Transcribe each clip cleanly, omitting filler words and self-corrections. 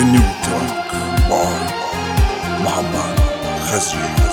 The new track by Muhammad Khazri.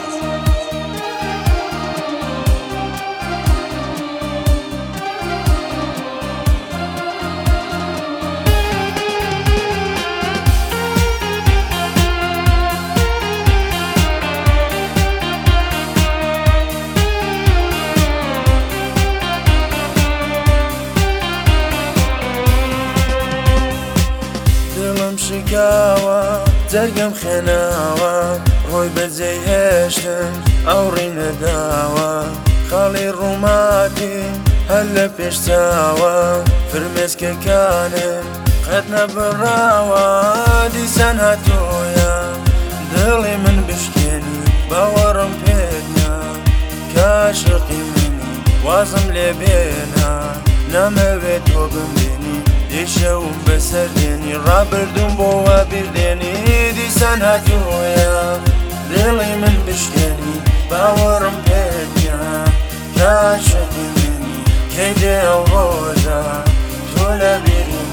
دڵم شکاوە جەرگم خێناوە ڕۆی بەجێی هێشتم ئەوڕی نەداوە خاڵی ڕووماتی هەر لە پێشچاوە فرمێسکەکانم قەت نەبڕاوە دیسان هاتۆیە دڵی من بشکێنی باوەڕم پێدنا کاشقی منی وازم لێ بێنا نامەوێت تۆ بمبێنی دیشەوم بەسەر دێنی ڕابردوم بۆوە بیردێنی دیسان هاتوویە دڵی من بشکێنی باوەڕم پێدنا کاشقی منی کەی دێ ئەو ڕۆژە تۆ لە بیری من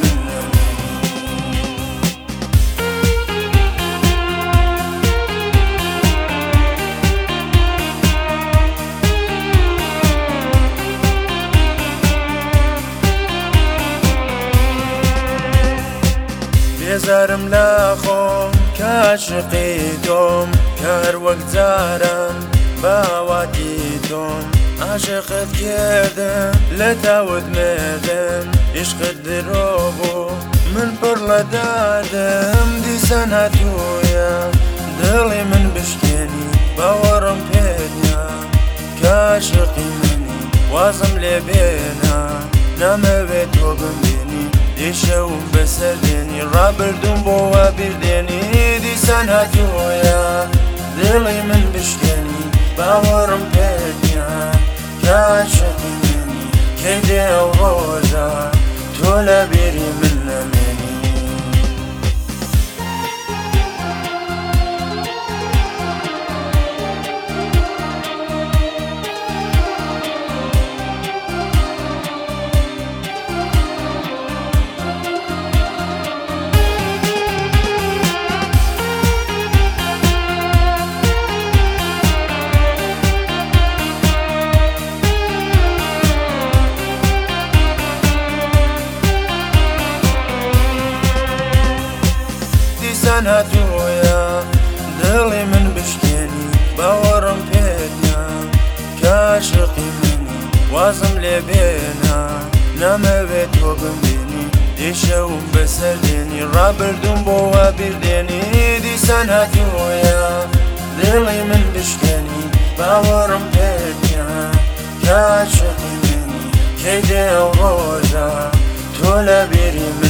بێزارم لە خۆم کاشقی تۆم کە هەر وەک جارم باواتی تۆم عاشقت کردم لە تاوت مێردم عشقت درۆ بوو من پڕ لە دادم دیسان هاتوویە دڵی من بشکێنی باوەڕم پێدنا کاشقی منی وازم لێ بێنا نامەوێت تۆ بمبێنی دیشەوم بەسەر دێنی ڕابردوم بۆوە بیردێنی دیسان هاتوویە دڵی من بشکێنی باوەڕم پێدنا کاشقی منی کەی دێ ئەو ڕۆژە تۆ لە بیری من نەمێنی دیسان هاتوویە دڵی من بشکێنی باوەڕم پێدنا کاشقی منی وازم لێ بێنا نامەوێت تۆ بمبێنی دیشەوم بەسەر دێنی ڕابردوم بۆوە بیردێنی دیسان هاتوویە دڵی من بشکێنی باوەڕم پێدنا کاشقی منی کەی دێ ئەو ڕۆژە تۆ لە بیری من